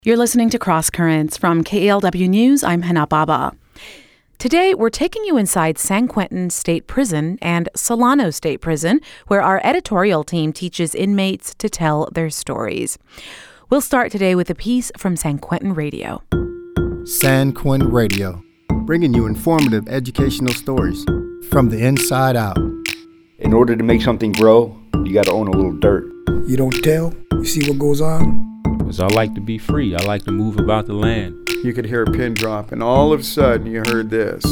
You're listening to Cross Currents from KALW News. I'm Hana Baba. Today, we're taking you inside San Quentin State Prison and Solano State Prison, where our editorial team teaches inmates to tell their stories. We'll start today with a piece from San Quentin Radio. San Quentin Radio, bringing you informative educational stories from the inside out. In order to make something grow, you got to own a little dirt. You don't tell, you see what goes on. Because I like to be free. I like to move about the land. You could hear a pin drop, and all of a sudden you heard this.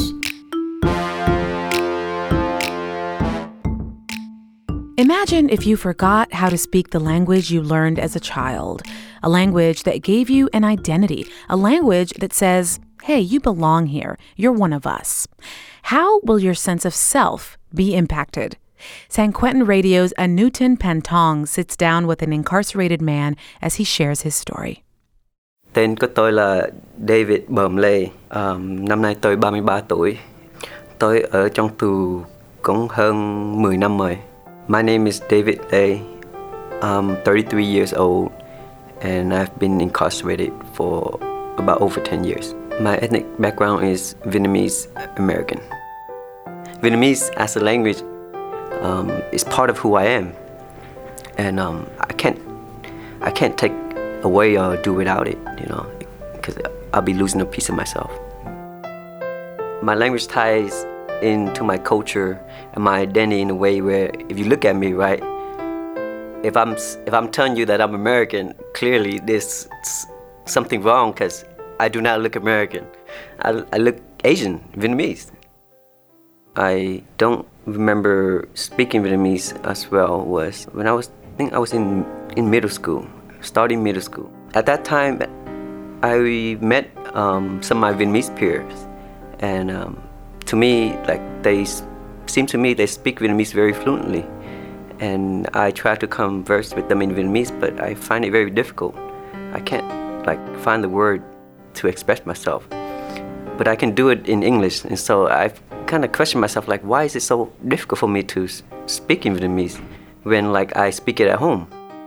Imagine if you forgot how to speak the language you learned as a child, a language that gave you an identity, a language that says, hey, you belong here, you're one of us. How will your sense of self be impacted? San Quentin Radio's Anutin Pantong sits down with an incarcerated man as he shares his story. Tên của tôi là David Bờm Lê. Năm nay tôi 33 tuổi. Tôi ở trong tù cũng hơn 10 năm rồi. My name is David Lê. I'm 33 years old and I've been incarcerated for about over 10 years. My ethnic background is Vietnamese American. Vietnamese as a language is part of who I am, and I can't take away or do without it, because I'll be losing a piece of myself. My language ties into my culture and my identity in a way where, if you look at me, right, if I'm telling you that I'm American, clearly there's something wrong because I do not look American. I look Asian, Vietnamese. I don't remember speaking Vietnamese as well was when I was in middle school, starting middle school. At that time, I met some of my Vietnamese peers, and to me, they speak Vietnamese very fluently, and I try to converse with them in Vietnamese, but I find it very difficult. I can't find the word to express myself, but I can do it in English, and so I've kind of question myself, why is it so difficult for me to speak in Vietnamese when I speak it at home?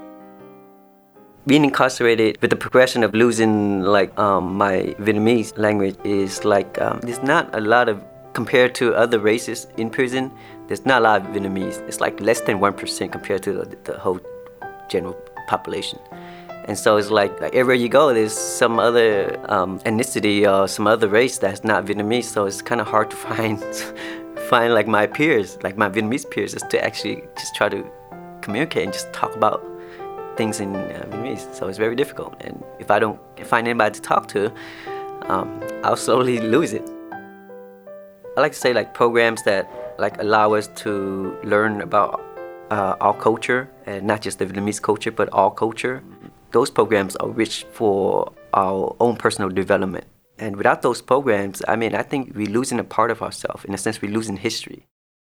Being incarcerated with the progression of losing my Vietnamese language is there's not a lot of, compared to other races in prison, there's not a lot of Vietnamese. It's less than 1% compared to the whole general population. And so it's everywhere you go, there's some other ethnicity or some other race that's not Vietnamese. So it's kind of hard to find my peers, my Vietnamese peers, just to actually just try to communicate and just talk about things in Vietnamese. So it's very difficult. And if I don't find anybody to talk to, I'll slowly lose it. I like to say programs that allow us to learn about our culture, and not just the Vietnamese culture, but all culture. Those programs are rich for our own personal development. And without those programs, I think we're losing a part of ourselves. In a sense, we're losing history.